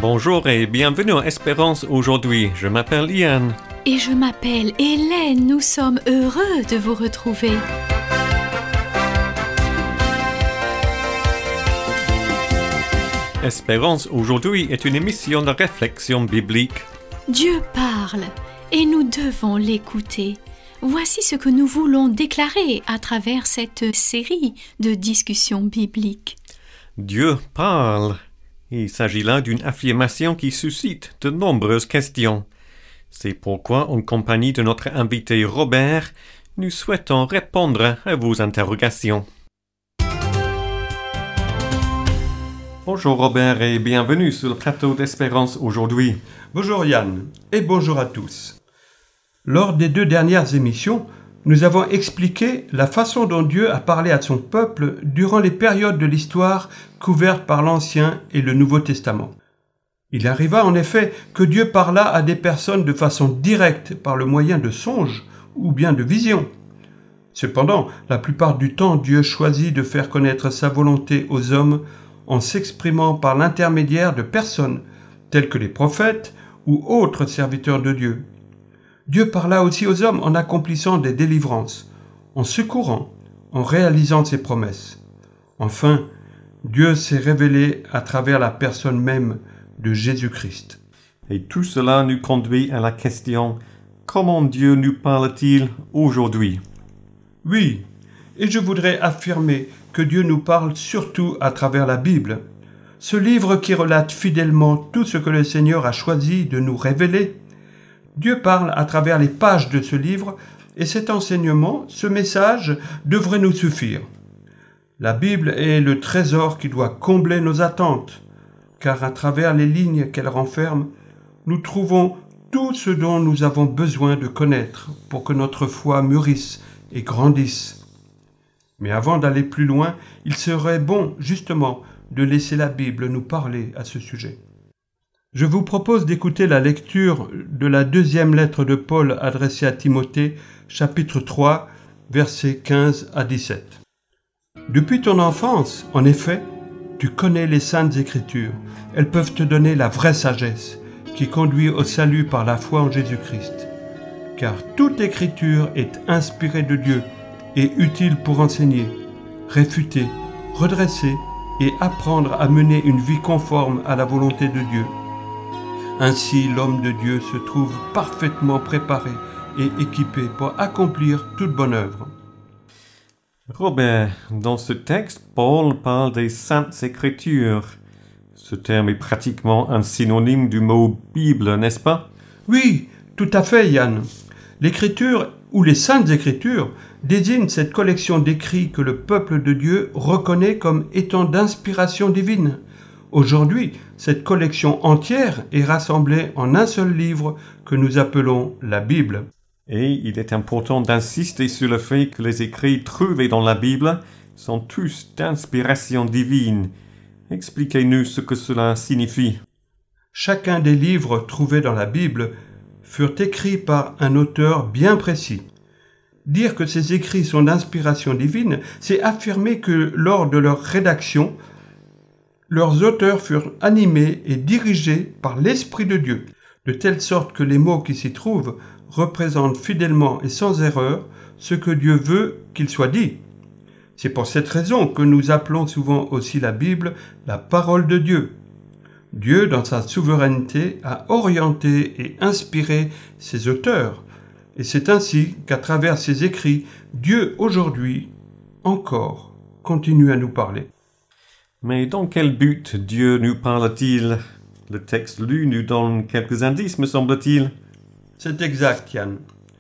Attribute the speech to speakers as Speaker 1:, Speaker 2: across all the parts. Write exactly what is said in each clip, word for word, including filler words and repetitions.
Speaker 1: Bonjour et bienvenue à Espérance aujourd'hui. Je m'appelle Yann.
Speaker 2: Et je m'appelle Hélène. Nous sommes heureux de vous retrouver.
Speaker 1: Espérance aujourd'hui est une émission de réflexion biblique.
Speaker 2: Dieu parle et nous devons l'écouter. Voici ce que nous voulons déclarer à travers cette série de discussions bibliques.
Speaker 1: Dieu parle. Il s'agit là d'une affirmation qui suscite de nombreuses questions. C'est pourquoi, en compagnie de notre invité Robert, nous souhaitons répondre à vos interrogations. Bonjour Robert et bienvenue sur le plateau d'Espérance aujourd'hui.
Speaker 3: Bonjour Yann et bonjour à tous. Lors des deux dernières émissions, nous avons expliqué la façon dont Dieu a parlé à son peuple durant les périodes de l'histoire couvertes par l'Ancien et le Nouveau Testament. Il arriva en effet que Dieu parla à des personnes de façon directe par le moyen de songes ou bien de visions. Cependant, la plupart du temps, Dieu choisit de faire connaître sa volonté aux hommes en s'exprimant par l'intermédiaire de personnes telles que les prophètes ou autres serviteurs de Dieu. Dieu parla aussi aux hommes en accomplissant des délivrances, en secourant, en réalisant ses promesses. Enfin, Dieu s'est révélé à travers la personne même de Jésus-Christ.
Speaker 1: Et tout cela nous conduit à la question « Comment Dieu nous parle-t-il aujourd'hui ?»
Speaker 3: Oui, et je voudrais affirmer que Dieu nous parle surtout à travers la Bible, ce livre qui relate fidèlement tout ce que le Seigneur a choisi de nous révéler. Dieu parle à travers les pages de ce livre et cet enseignement, ce message devrait nous suffire. La Bible est le trésor qui doit combler nos attentes, car à travers les lignes qu'elle renferme, nous trouvons tout ce dont nous avons besoin de connaître pour que notre foi mûrisse et grandisse. Mais avant d'aller plus loin, il serait bon, justement, de laisser la Bible nous parler à ce sujet. Je vous propose d'écouter la lecture de la deuxième lettre de Paul adressée à Timothée, chapitre trois, versets quinze à dix-sept. Depuis ton enfance, en effet, tu connais les saintes Écritures. Elles peuvent te donner la vraie sagesse qui conduit au salut par la foi en Jésus-Christ. Car toute Écriture est inspirée de Dieu et utile pour enseigner, réfuter, redresser et apprendre à mener une vie conforme à la volonté de Dieu. Ainsi, l'homme de Dieu se trouve parfaitement préparé et équipé pour accomplir toute bonne œuvre.
Speaker 1: Robert, dans ce texte, Paul parle des Saintes Écritures. Ce terme est pratiquement un synonyme du mot Bible, n'est-ce pas?
Speaker 3: Oui, tout à fait, Yann. L'Écriture, ou les Saintes Écritures, désigne cette collection d'écrits que le peuple de Dieu reconnaît comme étant d'inspiration divine. Aujourd'hui, cette collection entière est rassemblée en un seul livre que nous appelons la Bible.
Speaker 1: Et il est important d'insister sur le fait que les écrits trouvés dans la Bible sont tous d'inspiration divine. Expliquez-nous ce que cela signifie.
Speaker 3: Chacun des livres trouvés dans la Bible furent écrits par un auteur bien précis. Dire que ces écrits sont d'inspiration divine, c'est affirmer que lors de leur rédaction, leurs auteurs furent animés et dirigés par l'Esprit de Dieu, de telle sorte que les mots qui s'y trouvent représentent fidèlement et sans erreur ce que Dieu veut qu'il soit dit. C'est pour cette raison que nous appelons souvent aussi la Bible la parole de Dieu. Dieu, dans sa souveraineté, a orienté et inspiré ses auteurs. Et c'est ainsi qu'à travers ses écrits, Dieu aujourd'hui, encore, continue à nous parler.
Speaker 1: Mais dans quel but Dieu nous parle-t-il? Le texte lu nous donne quelques indices, me semble-t-il.
Speaker 3: C'est exact, Yann.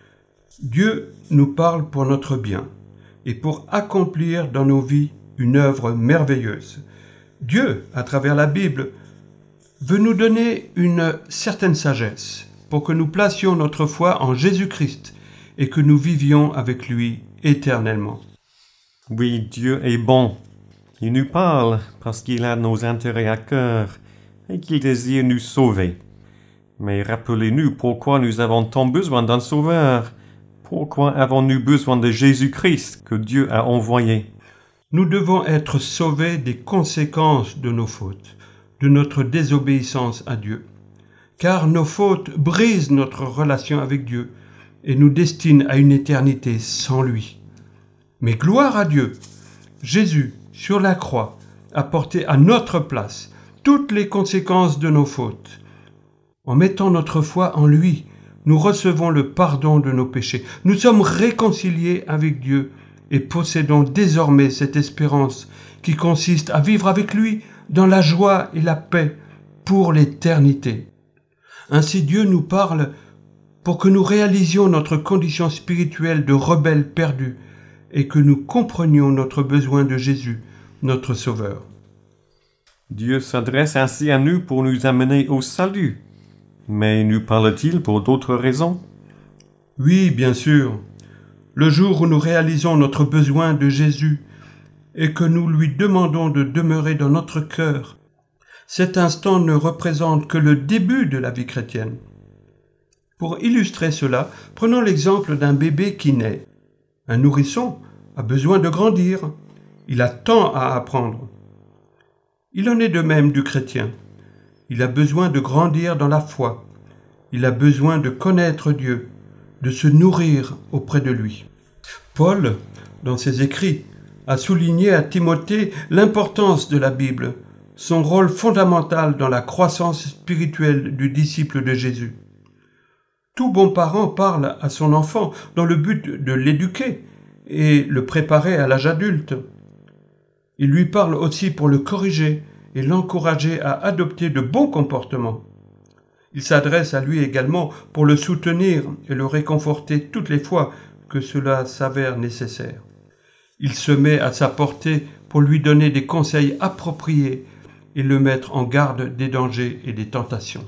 Speaker 3: Dieu nous parle pour notre bien et pour accomplir dans nos vies une œuvre merveilleuse. Dieu, à travers la Bible, veut nous donner une certaine sagesse pour que nous placions notre foi en Jésus-Christ et que nous vivions avec lui éternellement.
Speaker 1: Oui, Dieu est bon. Il nous parle parce qu'il a nos intérêts à cœur et qu'il désire nous sauver. Mais rappelez-nous pourquoi nous avons tant besoin d'un sauveur. Pourquoi avons-nous besoin de Jésus-Christ que Dieu a envoyé?
Speaker 3: Nous devons être sauvés des conséquences de nos fautes. de notre désobéissance à Dieu, car nos fautes brisent notre relation avec Dieu et nous destinent à une éternité sans lui. Mais gloire à Dieu, Jésus, sur la croix, a porté à notre place toutes les conséquences de nos fautes. En mettant notre foi en lui, nous recevons le pardon de nos péchés. Nous sommes réconciliés avec Dieu et possédons désormais cette espérance qui consiste à vivre avec lui dans la joie et la paix pour l'éternité. Ainsi Dieu nous parle pour que nous réalisions notre condition spirituelle de rebelles perdus et que nous comprenions notre besoin de Jésus, notre Sauveur.
Speaker 1: Dieu s'adresse ainsi à nous pour nous amener au salut. Mais nous parle-t-il pour d'autres raisons?
Speaker 3: Oui, bien sûr. Le jour où nous réalisons notre besoin de Jésus et que nous lui demandons de demeurer dans notre cœur, cet instant ne représente que le début de la vie chrétienne. Pour illustrer cela, prenons l'exemple d'un bébé qui naît. Un nourrisson a besoin de grandir. Il a tant à apprendre. Il en est de même du chrétien. Il a besoin de grandir dans la foi. Il a besoin de connaître Dieu, de se nourrir auprès de lui. Paul, dans ses écrits, a souligné à Timothée l'importance de la Bible, son rôle fondamental dans la croissance spirituelle du disciple de Jésus. Tout bon parent parle à son enfant dans le but de l'éduquer et le préparer à l'âge adulte. Il lui parle aussi pour le corriger et l'encourager à adopter de bons comportements. Il s'adresse à lui également pour le soutenir et le réconforter toutes les fois que cela s'avère nécessaire. Il se met à sa portée pour lui donner des conseils appropriés et le mettre en garde des dangers et des tentations.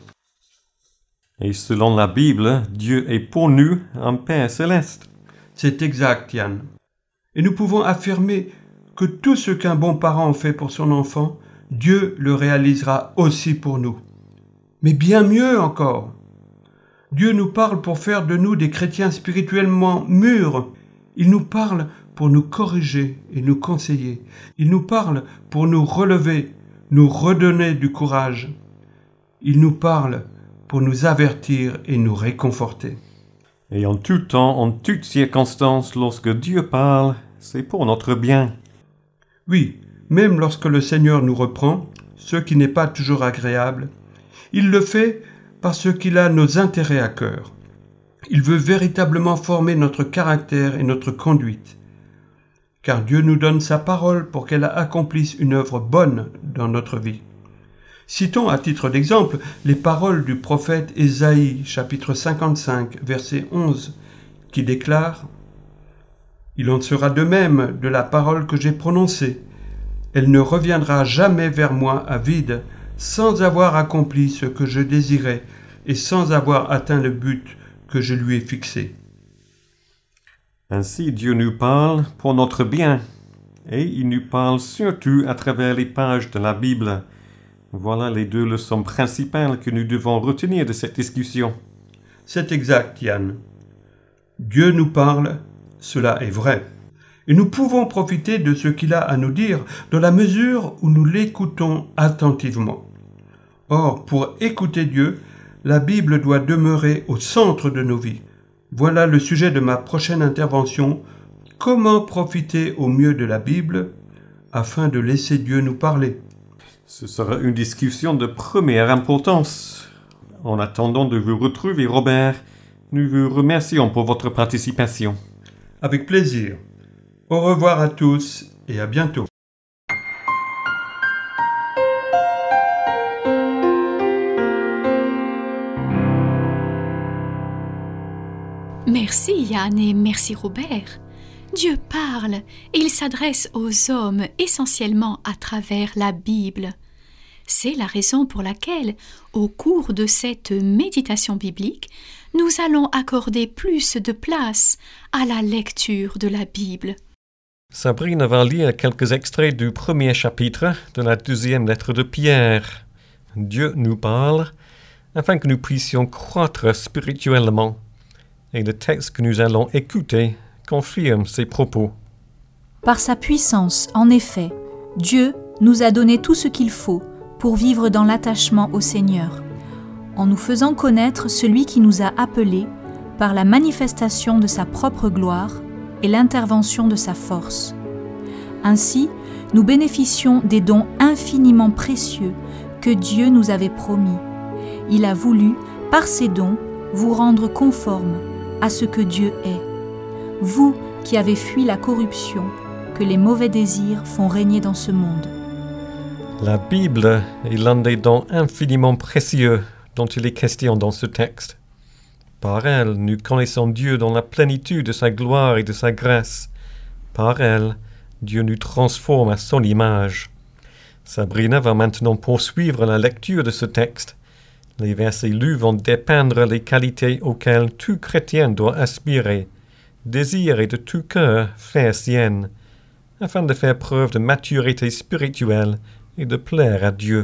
Speaker 1: Et selon la Bible, Dieu est pour nous un Père céleste.
Speaker 3: C'est exact, Yann. Et nous pouvons affirmer que tout ce qu'un bon parent fait pour son enfant, Dieu le réalisera aussi pour nous. Mais bien mieux encore, Dieu nous parle pour faire de nous des chrétiens spirituellement mûrs. Il nous parle pour nous corriger et nous conseiller. Il nous parle pour nous relever, nous redonner du courage. Il nous parle pour nous avertir et nous réconforter.
Speaker 1: Et en tout temps, en toutes circonstances, lorsque Dieu parle, c'est pour notre bien.
Speaker 3: Oui, même lorsque le Seigneur nous reprend, ce qui n'est pas toujours agréable, il le fait parce qu'il a nos intérêts à cœur. Il veut véritablement former notre caractère et notre conduite. Car Dieu nous donne sa parole pour qu'elle accomplisse une œuvre bonne dans notre vie. Citons à titre d'exemple les paroles du prophète Ésaïe, chapitre cinquante-cinq, verset onze, qui déclare « Il en sera de même de la parole que j'ai prononcée. Elle ne reviendra jamais vers moi à vide, sans avoir accompli ce que je désirais et sans avoir atteint le but que je lui ai fixé. »
Speaker 1: Ainsi Dieu nous parle pour notre bien, et il nous parle surtout à travers les pages de la Bible. Voilà les deux leçons principales que nous devons retenir de cette discussion.
Speaker 3: C'est exact, Yann. Dieu nous parle, cela est vrai, et nous pouvons profiter de ce qu'il a à nous dire dans la mesure où nous l'écoutons attentivement. Or, pour écouter Dieu, la Bible doit demeurer au centre de nos vies. Voilà le sujet de ma prochaine intervention. Comment profiter au mieux de la Bible afin de laisser Dieu nous parler?
Speaker 1: Ce sera une discussion de première importance. En attendant de vous retrouver, Robert, nous vous remercions pour votre participation.
Speaker 3: Avec plaisir. Au revoir à tous et à bientôt.
Speaker 2: Merci Yann et merci Robert. Dieu parle et il s'adresse aux hommes essentiellement à travers la Bible. C'est la raison pour laquelle, au cours de cette méditation biblique, nous allons accorder plus de place à la lecture de la Bible.
Speaker 1: Sabrine va lire quelques extraits du premier chapitre de la deuxième lettre de Pierre. Dieu nous parle afin que nous puissions croître spirituellement. Et le texte que nous allons écouter confirme ces propos.
Speaker 4: Par sa puissance, en effet, Dieu nous a donné tout ce qu'il faut pour vivre dans l'attachement au Seigneur, en nous faisant connaître celui qui nous a appelés par la manifestation de sa propre gloire et l'intervention de sa force. Ainsi, nous bénéficions des dons infiniment précieux que Dieu nous avait promis. Il a voulu, par ces dons, vous rendre conformes à ce que Dieu est. Vous qui avez fui la corruption que les mauvais désirs font régner dans ce monde.
Speaker 1: La Bible est l'un des dons infiniment précieux dont il est question dans ce texte. Par elle, nous connaissons Dieu dans la plénitude de sa gloire et de sa grâce. Par elle, Dieu nous transforme à son image. Sabrina va maintenant poursuivre la lecture de ce texte. Les versets lus vont dépeindre les qualités auxquelles tout chrétien doit aspirer, désirer de tout cœur faire sienne, afin de faire preuve de maturité spirituelle et de plaire à Dieu.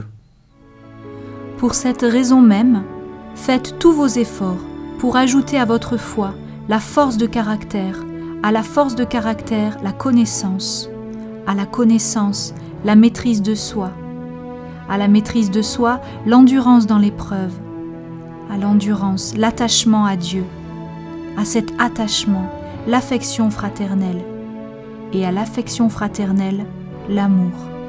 Speaker 4: Pour cette raison même, faites tous vos efforts pour ajouter à votre foi la force de caractère, à la force de caractère la connaissance, à la connaissance la maîtrise de soi, à la maîtrise de soi l'endurance dans l'épreuve, à l'endurance l'attachement à Dieu, à cet attachement l'affection fraternelle, et à l'affection fraternelle l'amour.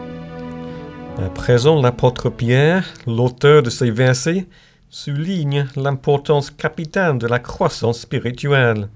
Speaker 1: À présent, l'apôtre Pierre, l'auteur de ces versets, souligne l'importance capitale de la croissance spirituelle.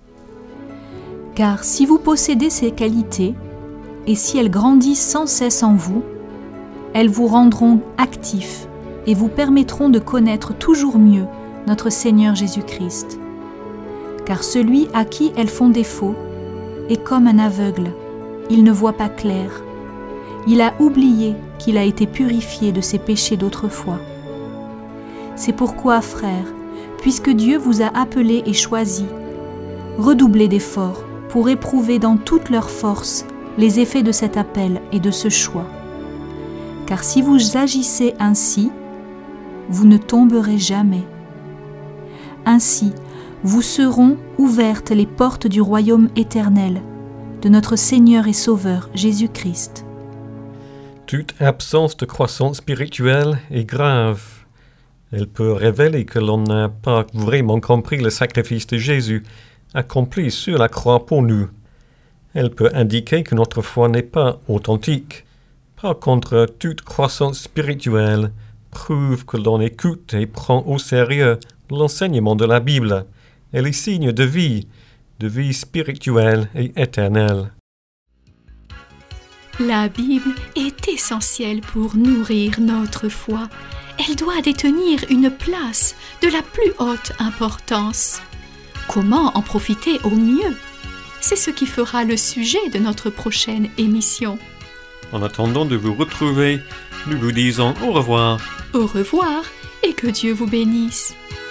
Speaker 4: Car si vous possédez ces qualités, et si elles grandissent sans cesse en vous, elles vous rendront actifs et vous permettront de connaître toujours mieux notre Seigneur Jésus-Christ. Car celui à qui elles font défaut est comme un aveugle, il ne voit pas clair. Il a oublié qu'il a été purifié de ses péchés d'autrefois. C'est pourquoi, frères, puisque Dieu vous a appelés et choisis, redoublez d'efforts pour éprouver dans toute leur force les effets de cet appel et de ce choix. Car si vous agissez ainsi, vous ne tomberez jamais. Ainsi, vous seront ouvertes les portes du royaume éternel, de notre Seigneur et Sauveur Jésus-Christ.
Speaker 1: Toute absence de croissance spirituelle est grave. Elle peut révéler que l'on n'a pas vraiment compris le sacrifice de Jésus accompli sur la croix pour nous. Elle peut indiquer que notre foi n'est pas authentique. Par contre, toute croissance spirituelle prouve que l'on écoute et prend au sérieux l'enseignement de la Bible et les signes de vie, de vie spirituelle et éternelle.
Speaker 2: La Bible est essentielle pour nourrir notre foi. Elle doit détenir une place de la plus haute importance. Comment en profiter au mieux ? C'est ce qui fera le sujet de notre prochaine émission.
Speaker 1: En attendant de vous retrouver, nous vous disons au revoir.
Speaker 2: Au revoir et que Dieu vous bénisse.